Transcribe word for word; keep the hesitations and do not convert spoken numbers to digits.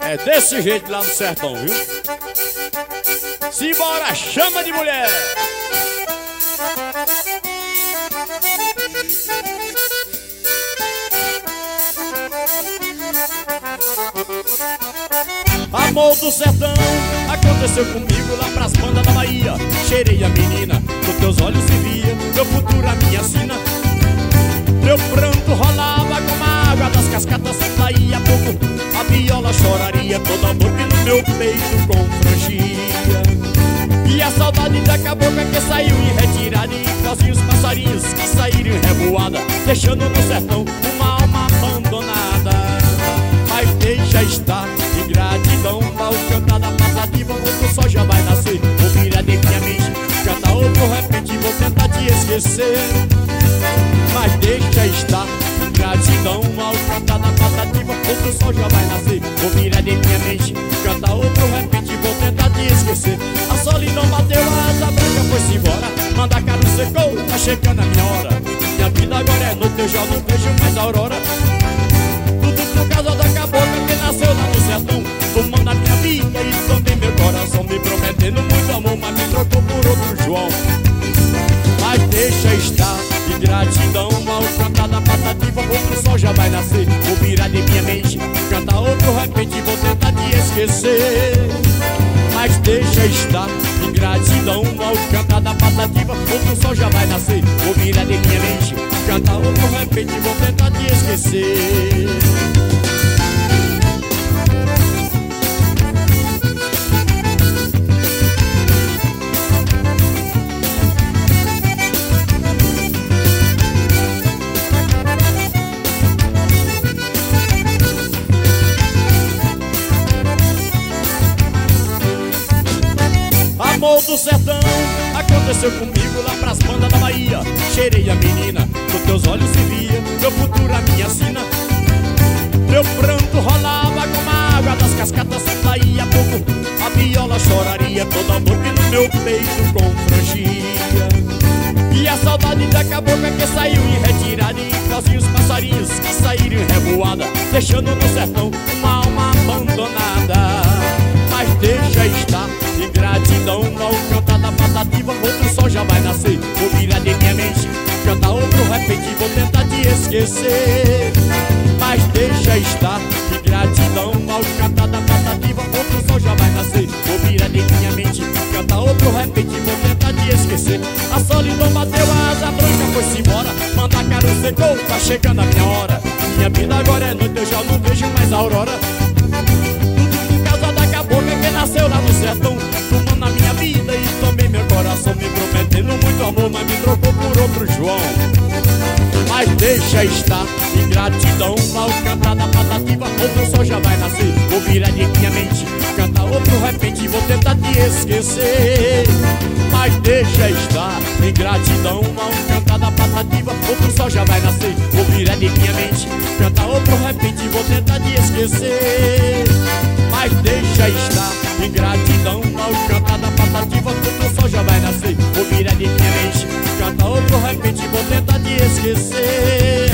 É desse jeito lá no sertão, viu? Simbora, chama de mulher! Amor do sertão, aconteceu comigo lá pras bandas da Bahia. Cheirei a menina, nos teus olhos se via meu futuro, a minha sina. Meu pranto rolava como a água das cascatas, daí a pouco a viola choraria, todo amor que no meu peito confrangia. E a saudade da cabocla que saiu em retirada, e igualzinho os passarinhos que saíram em revoada, deixando no sertão uma alma abandonada. Mas deixa estar, de gratidão, mal cantada passativa, outro sol já vai nascer. Vou virar de minha mente, canta outro repente, vou tentar te esquecer. Mas deixa estar, de gratidão, mal cantada passativa, outro sol já vai nascer. Vou virar de minha mente, canta outro repente, vou tentar te esquecer. A solidão bateu, a asa branca foi-se embora, manda caro secou, tá chegando a minha hora. Minha vida agora é noite, eu já não vejo mais a aurora. Tudo por causa da cabocla que nasceu lá no sertão, tomando a minha vida e também meu coração, me prometendo muito amor, mas me trocou por outro João. Mas deixa estar, de gratidão, mal cantada patativa, outro sol já vai nascer. Vou virar de minha mente, cantar outro repente, vou tentar te esquecer. Mas deixa estar, de gratidão, mal cantada patativa, outro sol já vai nascer. Vou virar de minha mente, cantar outro repente, vou tentar te esquecer. Amor do sertão, aconteceu comigo lá pras bandas da Bahia. Cheirei a menina, nos teus olhos se via meu futuro, a minha sina. Meu pranto rolava como a água das cascatas, daí a pouco a viola choraria, todo amor que no meu peito confrangia. E a saudade da cabocla que saiu em retirada, e igualzinho os passarinhos que saíram em revoada, deixando no sertão uma alma abandonada. Mas deixa estar, de gratidão, mal cantada patativa, outro sol já vai nascer. Vou virar de minha mente, cantar outro repente, vou tentar te esquecer. Mas deixa estar, de gratidão, mal cantada patativa, outro sol já vai nascer. Vou virar de minha mente, cantar outro repente, vou tentar te esquecer. A solidão bateu, a asa branca foi-se embora, manda caro secou, tá chegando a minha hora. Minha vida agora é noite, eu já não vejo mais a aurora. Que nasceu lá no sertão, tomando a minha vida e também meu coração, me prometendo muito amor, mas me trocou por outro João. Mas deixa estar, de gratidão, mal cantada patativa, outro sol já vai nascer. Vou virar de minha mente, cantar outro repente, vou tentar te esquecer. Mas deixa estar, de gratidão, mal cantada patativa, outro sol já vai nascer. Vou virar de minha mente, cantar outro repente, vou tentar te esquecer. Mas deixa estar, de gratidão, mal cantada patativa, outro sol já vai nascer. Vou virar de minha mente, cantar outro repente, vou tentar te esquecer.